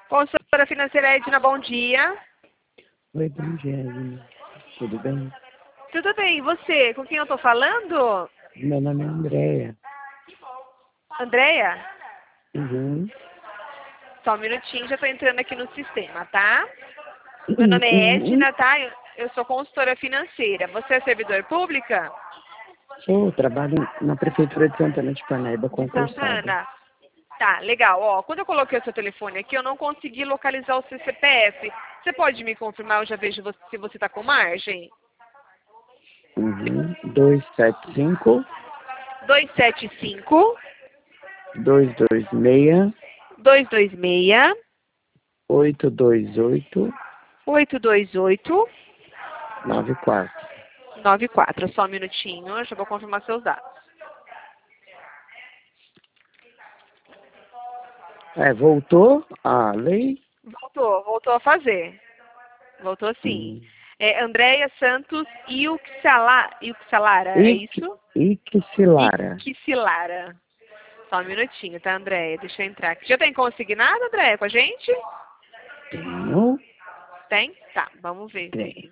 Consultora financeira Edna, bom dia. Oi, bom dia, Edna. Tudo bem? Tudo bem, e você? Com quem eu tô falando? Meu nome é Andréia. Andréia? Uhum. Só um minutinho, já tô entrando aqui no sistema, tá? Meu nome é Edna, tá? Eu sou consultora financeira. Você é servidor pública? Eu trabalho na Prefeitura de Santana de Parnaíba, De concursada. Santana? Tá, legal. Ó, quando eu coloquei o seu telefone aqui, eu não consegui localizar o seu CPF. Você pode me confirmar? Eu já vejo se você tá com margem. Uhum. 275 275 226 226 828 828 94. 94. Só um minutinho, eu já vou confirmar seus dados. Voltou a lei? Voltou a fazer. Voltou sim. Hum. É Andréia Santos Iuxalara, é isso? Iquissilara. Iquissilara. Só um minutinho, tá, Andréia? Deixa eu entrar aqui. Já tem consignado, Andréia, com a gente? Tenho? Tem? Tá, vamos ver. Tem.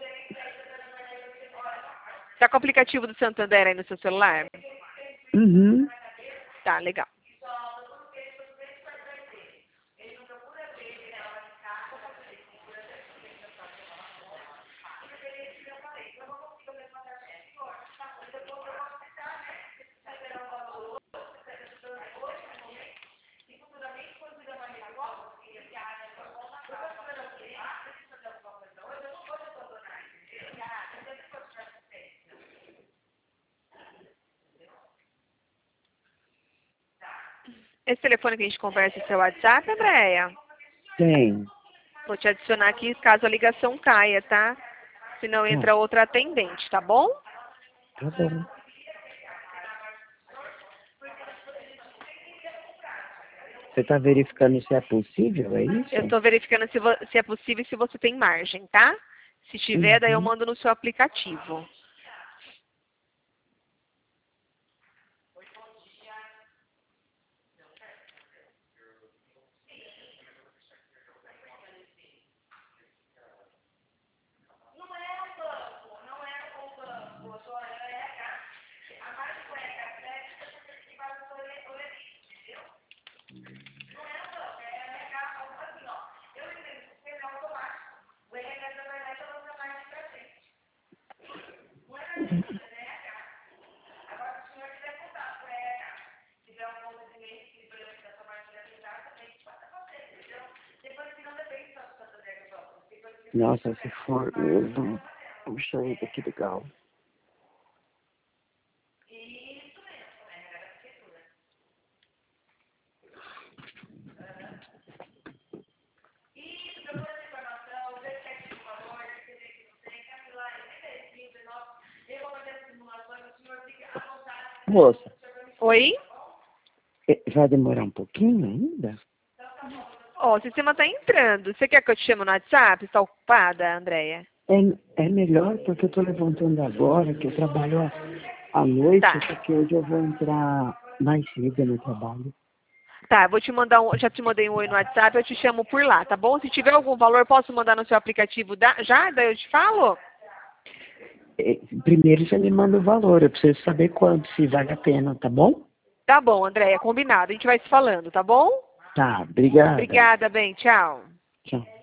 Tá com o aplicativo do Santander aí no seu celular? Uhum. Tá, legal. Esse telefone que a gente conversa é seu WhatsApp, Andréia? Tem. Vou te adicionar aqui caso a ligação caia, tá? Senão entra outra atendente, tá bom? Tá bom. Você está verificando se é possível, é isso? Eu estou verificando se é possível e se você tem margem, tá? Se tiver, daí eu mando no seu aplicativo. Nossa, se for mesmo. Puxa vida, que legal. Moça, Oi? vai demorar um pouquinho ainda? Ó, o sistema tá entrando. Você quer que eu te chame no WhatsApp? Está ocupada, Andréia? É melhor porque eu tô levantando agora, que eu trabalho à noite, Tá. porque hoje eu vou entrar mais cedo no trabalho. Tá, vou te mandar já te mandei um oi no WhatsApp, eu te chamo por lá, tá bom? Se tiver algum valor, posso mandar no seu aplicativo já? Daí eu te falo? Primeiro você me manda o valor, eu preciso saber quanto, se vale a pena, tá bom? Tá bom, Andréia, combinado. A gente vai se falando, tá bom? Tá, obrigada. Obrigada, bem, tchau. Tchau.